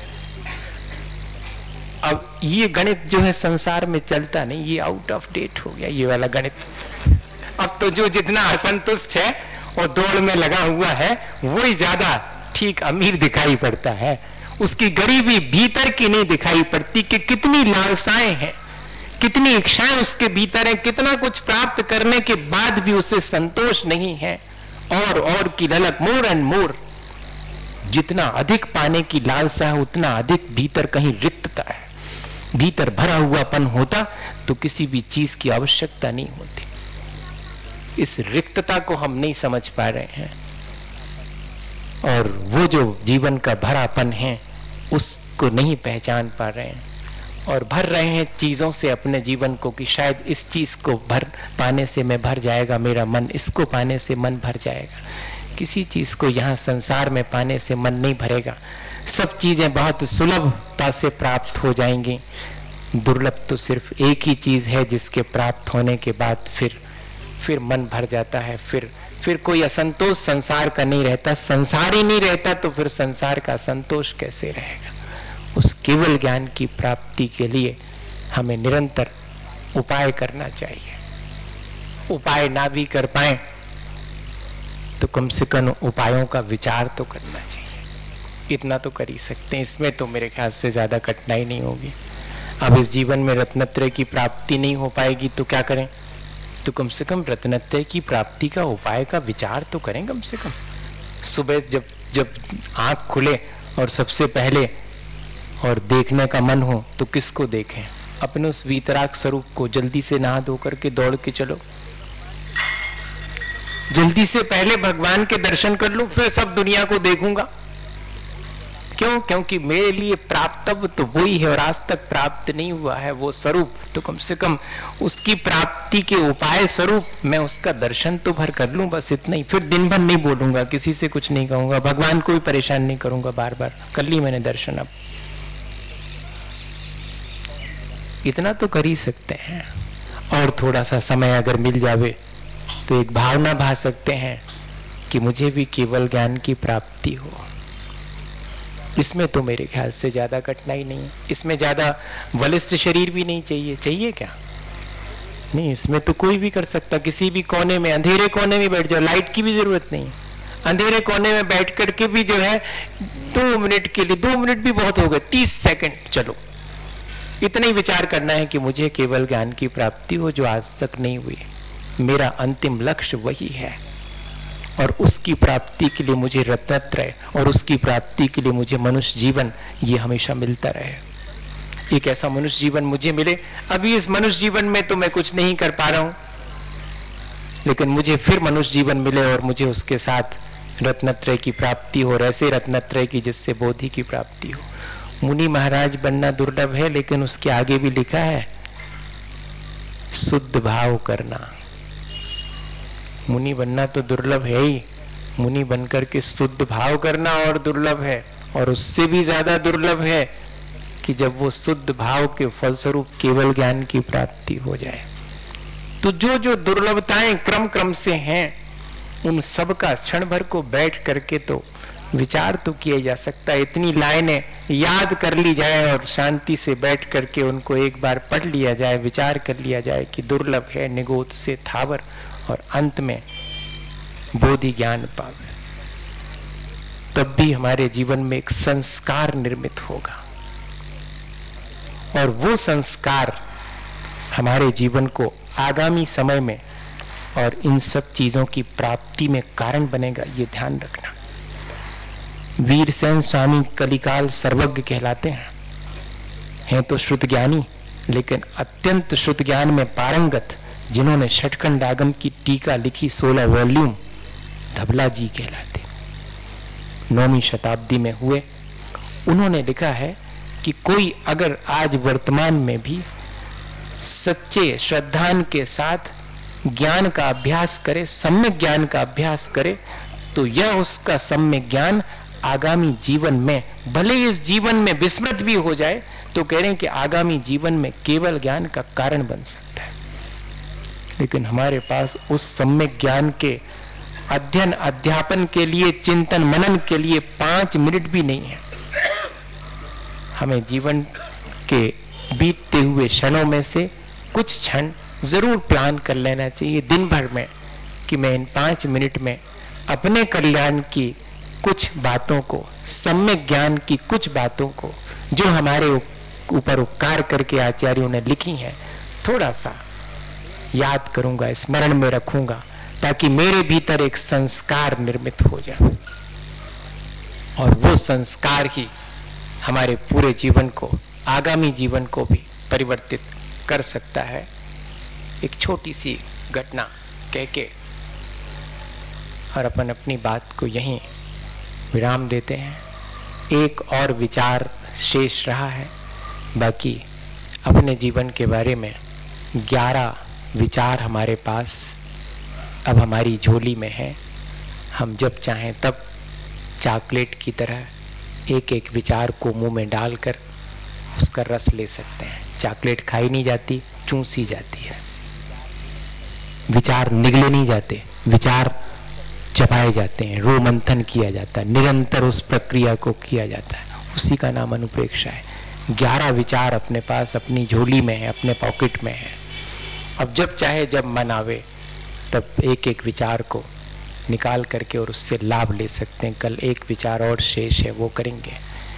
अब ये गणित जो है संसार में चलता नहीं, ये आउट ऑफ डेट हो गया ये वाला गणित। अब तो जो जितना असंतुष्ट है और दौड़ में लगा हुआ है वही ज्यादा ठीक अमीर दिखाई पड़ता है। उसकी गरीबी भीतर की नहीं दिखाई पड़ती कि कितनी लालसाएं हैं, कितनी इच्छाएं उसके भीतर हैं, कितना कुछ प्राप्त करने के बाद भी उसे संतोष नहीं है, और की ललक, मोर एंड मोर। जितना अधिक पाने की लालसा है उतना अधिक भीतर कहीं रिक्तता है। भीतर भरा हुआपन होता तो किसी भी चीज की आवश्यकता नहीं होती। इस रिक्तता को हम नहीं समझ पा रहे हैं, और वो जो जीवन का भरापन है उसको नहीं पहचान पा रहे हैं, और भर रहे हैं चीजों से अपने जीवन को कि शायद इस चीज को पाने से मैं भर जाएगा मेरा मन, इसको पाने से मन भर जाएगा। किसी चीज को यहां संसार में पाने से मन नहीं भरेगा। सब चीजें बहुत सुलभता से प्राप्त हो जाएंगी। दुर्लभ तो सिर्फ एक ही चीज है जिसके प्राप्त होने के बाद फिर मन भर जाता है। फिर कोई असंतोष संसार का नहीं रहता। संसार ही नहीं रहता तो फिर संसार का संतोष कैसे रहेगा? उस केवल ज्ञान की प्राप्ति के लिए हमें निरंतर उपाय करना चाहिए। उपाय ना भी कर पाए तो कम से कम उपायों का विचार तो करना चाहिए। इतना तो कर ही सकते हैं, इसमें तो मेरे ख्याल से ज्यादा कठिनाई नहीं होगी। अब इस जीवन में रत्नत्रय की प्राप्ति नहीं हो पाएगी तो क्या करें? तो कम से कम रत्नत्रय की प्राप्ति का उपाय का विचार तो करें। कम से कम सुबह जब आंख खुले और सबसे पहले और देखने का मन हो तो किसको देखें? अपने उस वीतराग स्वरूप को। जल्दी से नहा धो करके दौड़ के चलो, जल्दी से पहले भगवान के दर्शन कर लो, फिर सब दुनिया को देखूंगा। क्यों? क्योंकि मेरे लिए प्राप्तव्य तो वही है और आज तक प्राप्त नहीं हुआ है वो स्वरूप। तो कम से कम उसकी प्राप्ति के उपाय स्वरूप मैं उसका दर्शन तो भर कर लूं, बस इतना ही। फिर दिन भर नहीं बोलूंगा, किसी से कुछ नहीं कहूंगा, भगवान को भी परेशान नहीं करूंगा बार बार। कर ली मैंने दर्शन, अब इतना तो कर ही सकते हैं। और थोड़ा सा समय अगर मिल जावे तो एक भावना भा सकते हैं कि मुझे भी केवल ज्ञान की प्राप्ति हो। इसमें तो मेरे ख्याल से ज्यादा कठिनाई नहीं है। इसमें ज्यादा बलिष्ठ शरीर भी नहीं चाहिए। चाहिए क्या? नहीं, इसमें तो कोई भी कर सकता। किसी भी कोने में, अंधेरे कोने में बैठ जाओ, लाइट की भी जरूरत नहीं। अंधेरे कोने में बैठ करके भी जो है 2 मिनट के लिए, 2 मिनट भी बहुत हो गए, 30 सेकंड चलो, इतना ही विचार करना है कि मुझे केवल ज्ञान की प्राप्ति हो जो आज तक नहीं हुई। मेरा अंतिम लक्ष्य वही है, और उसकी प्राप्ति के लिए मुझे रत्नत्रय, और उसकी प्राप्ति के लिए मुझे मनुष्य जीवन ये हमेशा मिलता रहे। एक ऐसा मनुष्य जीवन मुझे मिले। अभी इस मनुष्य जीवन में तो मैं कुछ नहीं कर पा रहा हूं, लेकिन मुझे फिर मनुष्य जीवन मिले और मुझे उसके साथ रत्नत्रय की प्राप्ति हो, और ऐसे रत्नत्रय की जिससे बोधि की प्राप्ति हो। मुनि महाराज बनना दुर्लभ है, लेकिन उसके आगे भी लिखा है शुद्ध भाव करना। मुनि बनना तो दुर्लभ है ही, मुनि बनकर के शुद्ध भाव करना और दुर्लभ है, और उससे भी ज्यादा दुर्लभ है कि जब वो शुद्ध भाव के फलस्वरूप केवल ज्ञान की प्राप्ति हो जाए। तो जो जो दुर्लभताएं क्रम क्रम से हैं, उन सब का क्षण भर को बैठ करके तो विचार तो किया जा सकता है। इतनी लाइनें याद कर ली जाए और शांति से बैठ करके उनको एक बार पढ़ लिया जाए, विचार कर लिया जाए कि दुर्लभ है निगोद से थावर, और अंत में बोधि ज्ञान पावे, तब भी हमारे जीवन में एक संस्कार निर्मित होगा, और वो संस्कार हमारे जीवन को आगामी समय में और इन सब चीजों की प्राप्ति में कारण बनेगा। ये ध्यान रखना। वीरसेन स्वामी कलिकाल सर्वज्ञ कहलाते हैं तो श्रुत ज्ञानी, लेकिन अत्यंत श्रुत ज्ञान में पारंगत, जिन्होंने षटखंड आगम की टीका लिखी 16 वॉल्यूम, धबला जी कहलाते। 9वीं शताब्दी में हुए। उन्होंने लिखा है कि कोई अगर आज वर्तमान में भी सच्चे श्रद्धान के साथ ज्ञान का अभ्यास करे, सम्यक ज्ञान का अभ्यास करे, तो यह उसका सम्यक ज्ञान आगामी जीवन में, भले इस जीवन में विस्मृत भी हो जाए, तो कह रहे हैं कि आगामी जीवन में केवल ज्ञान का कारण बन सकता है। लेकिन हमारे पास उस सम्यक ज्ञान के अध्ययन अध्यापन के लिए, चिंतन मनन के लिए 5 मिनट भी नहीं है। हमें जीवन के बीतते हुए क्षणों में से कुछ क्षण जरूर प्लान कर लेना चाहिए दिन भर में, कि मैं इन 5 मिनट में अपने कल्याण की कुछ बातों को, सम्यक ज्ञान की कुछ बातों को, जो हमारे ऊपर उपकार करके आचार्यों ने लिखी हैं, थोड़ा सा याद करूंगा, स्मरण में रखूंगा, ताकि मेरे भीतर एक संस्कार निर्मित हो जाए, और वो संस्कार ही हमारे पूरे जीवन को, आगामी जीवन को भी परिवर्तित कर सकता है। एक छोटी सी घटना कह के और अपन अपनी बात को यहीं विराम देते हैं। एक और विचार शेष रहा है, बाकी अपने जीवन के बारे में 11 विचार हमारे पास अब हमारी झोली में है। हम जब चाहें तब चॉकलेट की तरह एक एक विचार को मुंह में डालकर उसका रस ले सकते हैं। चॉकलेट खाई नहीं जाती, चूसी जाती है। विचार निगले नहीं जाते, विचार चबाए जाते हैं, रोमंथन किया जाता है, निरंतर उस प्रक्रिया को किया जाता है। उसी का नाम अनुप्रेक्षा है। 11 विचार अपने पास, अपनी झोली में है, अपने पॉकेट में है। अब जब चाहे, जब मन आवे, तब एक एक विचार को निकाल करके और उससे लाभ ले सकते हैं। कल एक विचार और शेष है, वो करेंगे।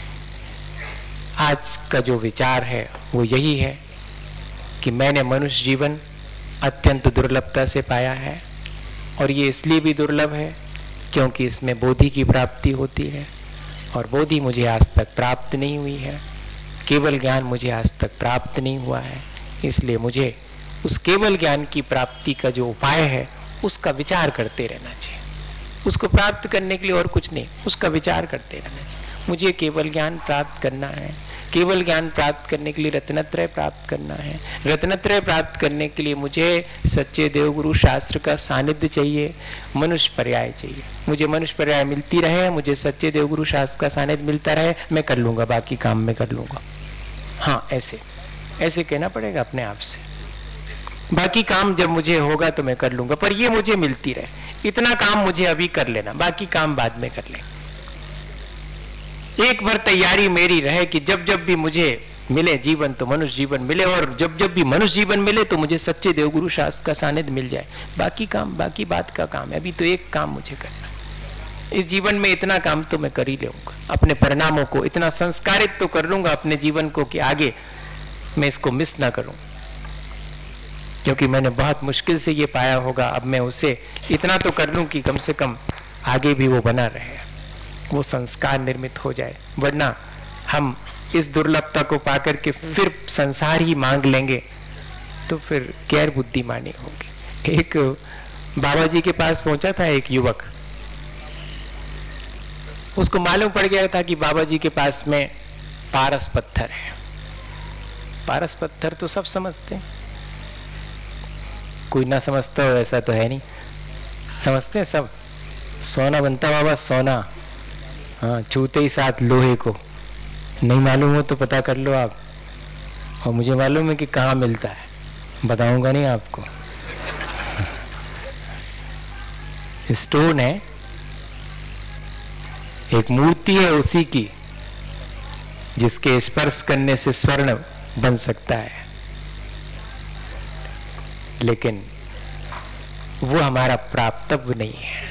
आज का जो विचार है वो यही है कि मैंने मनुष्य जीवन अत्यंत दुर्लभता से पाया है, और ये इसलिए भी दुर्लभ है क्योंकि इसमें बोधि की प्राप्ति होती है, और बोधि मुझे आज तक प्राप्त नहीं हुई है। केवल ज्ञान मुझे आज तक प्राप्त नहीं हुआ है, इसलिए मुझे उस केवल ज्ञान की प्राप्ति का जो उपाय है उसका विचार करते रहना चाहिए। उसको प्राप्त करने के लिए और कुछ नहीं, उसका विचार करते रहना चाहिए। मुझे केवल ज्ञान प्राप्त करना है, केवल ज्ञान प्राप्त करने के लिए रत्नत्रय प्राप्त करना है, रत्नत्रय प्राप्त करने के लिए मुझे सच्चे देवगुरु शास्त्र का सानिध्य चाहिए, मनुष्य पर्याय चाहिए। मुझे मनुष्य पर्याय मिलती रहे, मुझे सच्चे देवगुरु शास्त्र का सानिध्य मिलता रहे, मैं कर लूंगा, बाकी काम मैं कर लूंगा। हाँ, ऐसे ऐसे कहना पड़ेगा अपने आप से। बाकी काम जब मुझे होगा तो मैं कर लूंगा, पर ये मुझे मिलती रहे, इतना काम मुझे अभी कर लेना, बाकी काम बाद में कर लेंगे। एक बार तैयारी मेरी रहे कि जब जब भी मुझे मिले जीवन तो मनुष्य जीवन मिले, और जब जब भी मनुष्य जीवन मिले तो मुझे सच्चे देवगुरु शास्त्र का सानिध्य मिल जाए। बाकी काम बाकी बात का काम है, अभी तो एक काम मुझे करना है। इस जीवन में इतना काम तो मैं कर ही लूंगा, अपने परिणामों को इतना संस्कारित तो कर लूंगा अपने जीवन को कि आगे मैं इसको मिस ना करूं, क्योंकि मैंने बहुत मुश्किल से ये पाया होगा। अब मैं उसे इतना तो कर लूं कि कम से कम आगे भी वो बना रहे, वो संस्कार निर्मित हो जाए। वरना हम इस दुर्लभता को पाकर के फिर संसार ही मांग लेंगे तो फिर गैर बुद्धिमानी होगी। एक बाबा जी के पास पहुंचा था एक युवक, उसको मालूम पड़ गया था कि बाबा जी के पास में पारस पत्थर है। पारस पत्थर तो सब समझते हैं, कोई ना समझता हो ऐसा तो है नहीं, समझते हैं सब। सोना बनता बाबा सोना, हाँ, छूते ही साथ लोहे को। नहीं मालूम हो तो पता कर लो आप, और मुझे मालूम है कि कहाँ मिलता है, बताऊंगा नहीं आपको। स्टोन है, एक मूर्ति है उसी की, जिसके स्पर्श करने से स्वर्ण बन सकता है, लेकिन वो हमारा प्राप्तव्य नहीं है।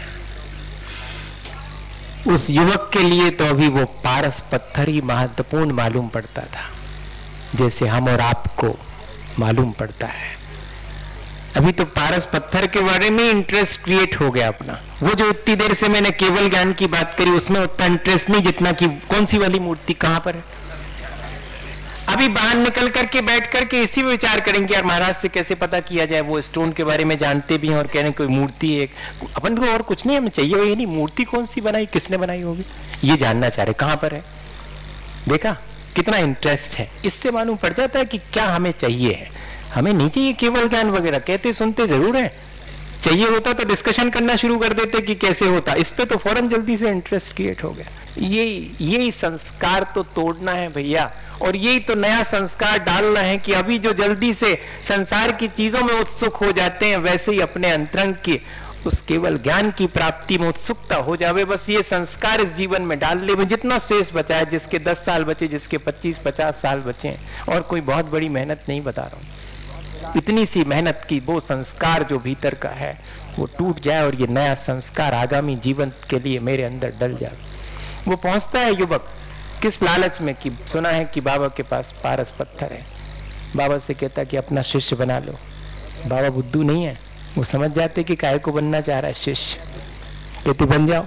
उस युवक के लिए तो अभी वो पारस पत्थर ही महत्वपूर्ण मालूम पड़ता था, जैसे हम और आपको मालूम पड़ता है। अभी तो पारस पत्थर के बारे में इंटरेस्ट क्रिएट हो गया अपना। वो जो इतनी देर से मैंने केवल ज्ञान की बात करी, उसमें उतना इंटरेस्ट नहीं जितना कि कौन सी वाली मूर्ति कहां पर है। अभी बाहर निकल करके बैठ करके इसी में विचार करेंगे, यार महाराज से कैसे पता किया जाए, वो स्टोन के बारे में जानते भी हैं और कह रहे हैं कोई मूर्ति है। अपन को और कुछ नहीं हमें चाहिए, वही नहीं मूर्ति कौन सी बनाई, किसने बनाई होगी, ये जानना चाह रहे, कहां पर है। देखा कितना इंटरेस्ट है। इससे मालूम पड़ जाता है कि क्या हमें चाहिए है। हमें नहीं चाहिए केवल ज्ञान वगैरह, कहते सुनते जरूर है, चाहिए होता तो डिस्कशन करना शुरू कर देते कि कैसे होता। इस पे तो फौरन जल्दी से इंटरेस्ट क्रिएट हो गया। यही संस्कार तो तोड़ना है भैया, और यही तो नया संस्कार डालना है कि अभी जो जल्दी से संसार की चीजों में उत्सुक हो जाते हैं, वैसे ही अपने अंतरंग की उस केवल ज्ञान की प्राप्ति में उत्सुकता हो जावे। बस ये संस्कार इस जीवन में डाल ले। जितना शेष बचा है, जिसके 10 साल बचे, जिसके 25-50 साल बचे, और कोई बहुत बड़ी मेहनत नहीं बता रहा हूं, इतनी सी मेहनत की वो संस्कार जो भीतर का है वो टूट जाए और ये नया संस्कार आगामी जीवन के लिए मेरे अंदर डल जाए। वो पहुंचता है युवक किस लालच में कि सुना है कि बाबा के पास पारस पत्थर है। बाबा से कहता कि अपना शिष्य बना लो। बाबा बुद्धू नहीं है, वो समझ जाते कि काय को बनना चाह रहा है शिष्य, कहते बन जाओ।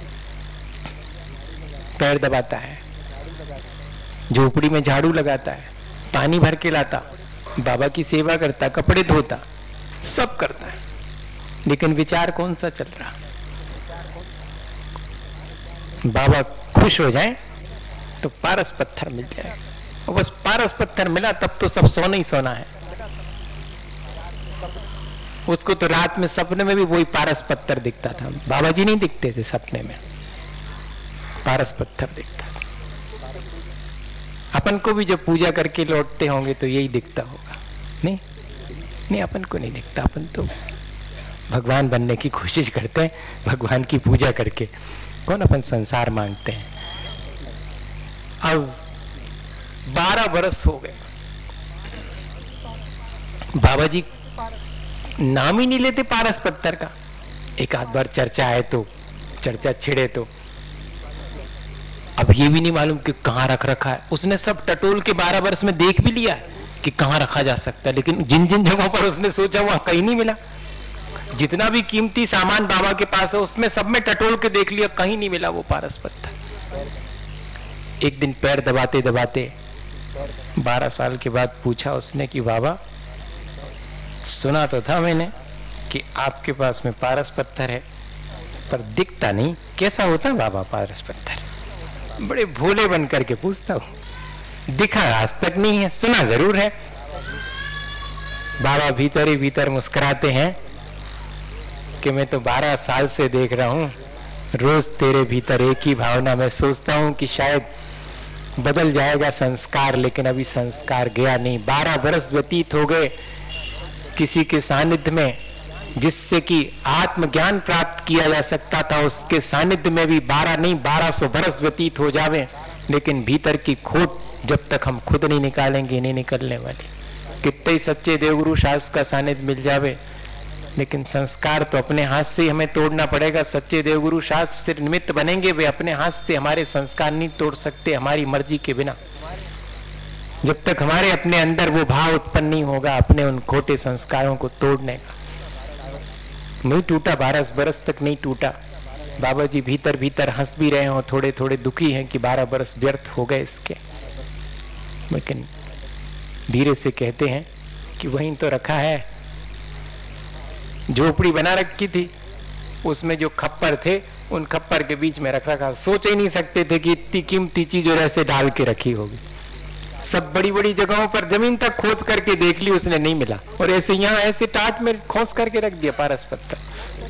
पैर दबाता है, झोपड़ी में झाड़ू लगाता है, पानी भर के लाता, बाबा की सेवा करता, कपड़े धोता, सब करता है, लेकिन विचार कौन सा चल रहा। बाबा खुश हो जाए तो पारस पत्थर मिल जाए, और बस पारस पत्थर मिला तब तो सब सोना ही सोना है। उसको तो रात में सपने में भी वही पारस पत्थर दिखता था। बाबा जी नहीं दिखते थे सपने में, पारस पत्थर दिखता था। अपन को भी जब पूजा करके लौटते होंगे तो यही दिखता होगा। नहीं अपन को नहीं दिखता। अपन तो भगवान बनने की कोशिश करते हैं भगवान की पूजा करके। कौन अपन संसार मांगते हैं। अब 12 वर्ष हो गए, बाबा जी नाम ही नहीं लेते पारस पत्थर का। एक आध बार चर्चा है तो चर्चा छिड़े तो अब ये भी नहीं मालूम कि कहां रख रखा है। उसने सब टटोल के 12 वर्ष में देख भी लिया है कि कहां रखा जा सकता है, लेकिन जिन जिन जगहों पर उसने सोचा वहां कहीं नहीं मिला। जितना भी कीमती सामान बाबा के पास है उसमें सब में टटोल के देख लिया, कहीं नहीं मिला वो पारस पत्थर। एक दिन पैर दबाते दबाते 12 साल के बाद पूछा उसने कि बाबा सुना तो था मैंने कि आपके पास में पारस पत्थर है, पर दिखता नहीं, कैसा होता बाबा पारस पत्थर। बड़े भोले बन करके पूछता हूं, दिखा आज तक नहीं है, सुना जरूर है। बाबा भीतर ही भीतर मुस्कुराते हैं कि मैं तो 12 साल से देख रहा हूं, रोज तेरे भीतर एक ही भावना। मैं सोचता हूं कि शायद बदल जाएगा संस्कार, लेकिन अभी संस्कार गया नहीं। 12 वर्ष व्यतीत हो गए किसी के सानिध्य में, जिससे कि आत्मज्ञान प्राप्त किया जा सकता था, उसके सानिध्य में भी 12 नहीं 1200 वर्ष व्यतीत हो जावे, लेकिन भीतर की खोट जब तक हम खुद नहीं निकालेंगे नहीं निकलने वाली। कितने ही सच्चे देवगुरु शास्त्र का सानिध्य मिल जावे, लेकिन संस्कार तो अपने हाथ से ही हमें तोड़ना पड़ेगा। सच्चे देवगुरु शास्त्र से निमित्त बनेंगे, वे अपने हाथ से हमारे संस्कार नहीं तोड़ सकते हमारी मर्जी के बिना। जब तक हमारे अपने अंदर वो भाव उत्पन्न नहीं होगा अपने उन खोटे संस्कारों को तोड़ने का। नहीं टूटा, 12 बरस तक नहीं टूटा। बाबा जी भीतर भीतर हंस भी रहे हो, थोड़े थोड़े दुखी हैं कि 12 बरस व्यर्थ हो गए इसके, लेकिन धीरे से कहते हैं कि वहीं तो रखा है। झोपड़ी बना रखी थी, उसमें जो खप्पर थे उन खप्पर के बीच में रख रखा। सोच ही नहीं सकते थे कि इतनी कीमती चीज और ऐसे डाल के रखी होगी। सब बड़ी बड़ी जगहों पर जमीन तक खोद करके देख ली, उसने नहीं मिला, और ऐसे यहां ऐसे टाट में खोस करके रख दिया पारस पत्थर।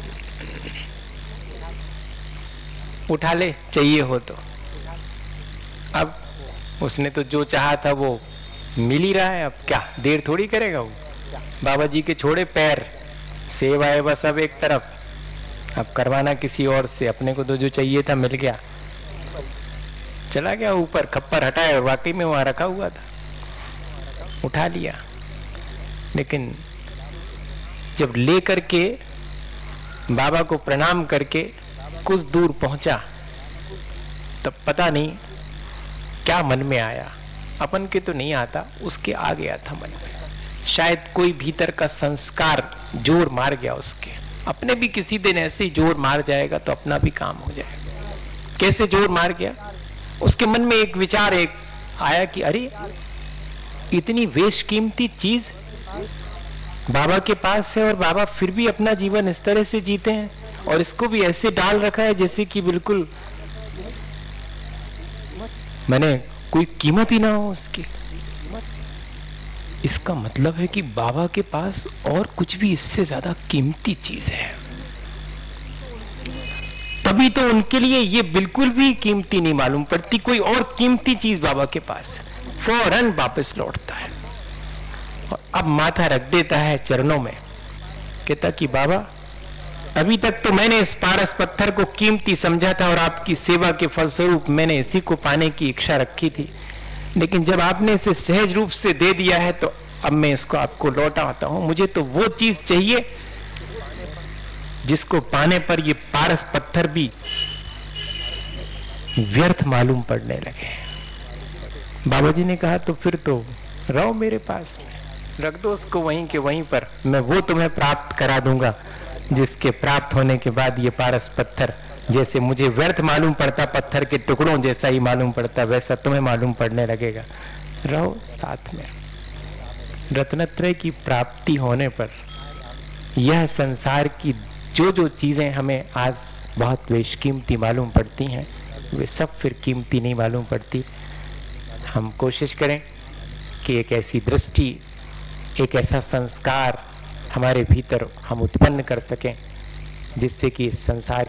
उठा ले चाहिए हो तो। अब उसने तो जो चाहा था वो मिल ही रहा है, अब क्या देर थोड़ी करेगा वो। बाबा जी के छोड़े पैर, सेवा है बस अब एक तरफ, अब करवाना किसी और से। अपने को तो जो चाहिए था मिल गया, चला गया ऊपर, खप्पर हटाया और वाकई में वहां रखा हुआ था, उठा लिया। लेकिन जब ले करके बाबा को प्रणाम करके कुछ दूर पहुंचा, तब पता नहीं क्या मन में आया। अपन के तो नहीं आता, उसके आ गया था मन में। शायद कोई भीतर का संस्कार जोर मार गया उसके। अपने भी किसी दिन ऐसे ही जोर मार जाएगा तो अपना भी काम हो जाएगा। कैसे जोर मार गया? उसके मन में एक विचार एक आया कि अरे इतनी बेशकीमती चीज बाबा के पास है और बाबा फिर भी अपना जीवन इस तरह से जीते हैं, और इसको भी ऐसे डाल रखा है जैसे कि बिल्कुल मैंने कोई कीमत ही ना हो उसकी। इसका मतलब है कि बाबा के पास और कुछ भी इससे ज्यादा कीमती चीज है। तभी तो उनके लिए ये बिल्कुल भी कीमती नहीं मालूम पड़ती, कोई और कीमती चीज बाबा के पास फौरन वापस लौटता है और अब माथा रख देता है चरणों में, कहता कि बाबा अभी तक तो मैंने इस पारस पत्थर को कीमती समझा था और आपकी सेवा के फलस्वरूप मैंने इसी को पाने की इच्छा रखी थी, लेकिन जब आपने इसे सहज रूप से दे दिया है तो अब मैं इसको आपको लौटाता हूं। मुझे तो वो चीज चाहिए जिसको पाने पर ये पारस पत्थर भी व्यर्थ मालूम पड़ने लगे। बाबा जी ने कहा तो फिर तो रहो मेरे पास में, रख दो उसको वहीं के वहीं पर, मैं वो तुम्हें प्राप्त करा दूंगा जिसके प्राप्त होने के बाद ये पारस पत्थर जैसे मुझे व्यर्थ मालूम पड़ता, पत्थर के टुकड़ों जैसा ही मालूम पड़ता, वैसा तुम्हें मालूम पड़ने लगेगा। रहो साथ में। रत्नत्रय की प्राप्ति होने पर यह संसार की जो जो चीजें हमें आज बहुत बेशकीमती मालूम पड़ती हैं, वे सब फिर कीमती नहीं मालूम पड़ती। हम कोशिश करें कि एक ऐसी दृष्टि, एक ऐसा संस्कार हमारे भीतर हम उत्पन्न कर सकें जिससे कि संसार